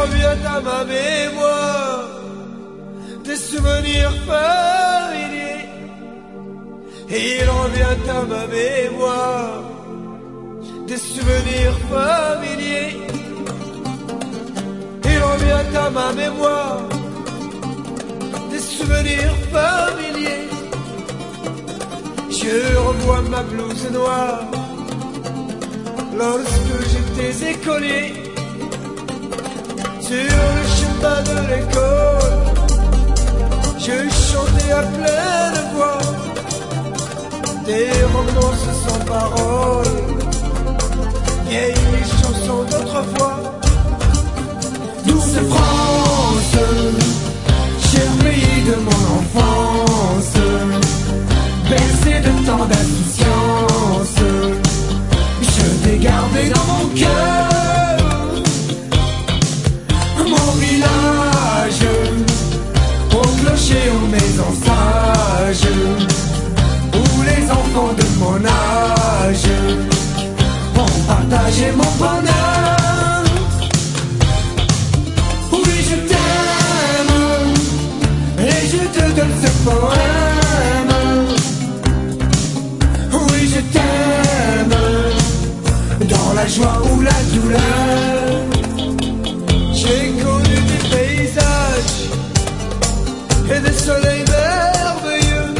revient à ma mémoire des souvenirs familiers. Il revient à ma mémoire des souvenirs familiers. Il revient à ma mémoire des souvenirs familiers. Je revois ma blouse noire lorsque j'étais écolier. Sur le chemin de l'école, je chantais à pleine voix des romances sans paroles, vieilles chansons d'autrefois. Douce France, cher pays de mon enfance, bercé de tant d'insouciance, je t'ai gardé dans mon cœur. Mon village, au clocher, aux maisons sages, où les enfants de mon âge ont partagé mon bonheur. Oui, je t'aime, et je te donne ce poème. Oui, je t'aime, dans la joie ou la douleur. J'ai connu des paysages et des soleils merveilleux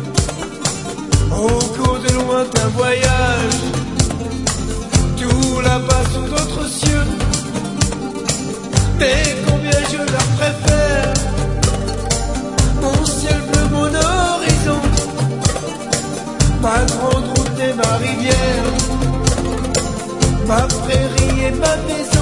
au cours de lointains voyages, tout là-bas sous d'autres cieux. Mais combien je leur préfère mon ciel bleu, mon horizon, ma grande route et ma rivière, ma prairie et ma maison.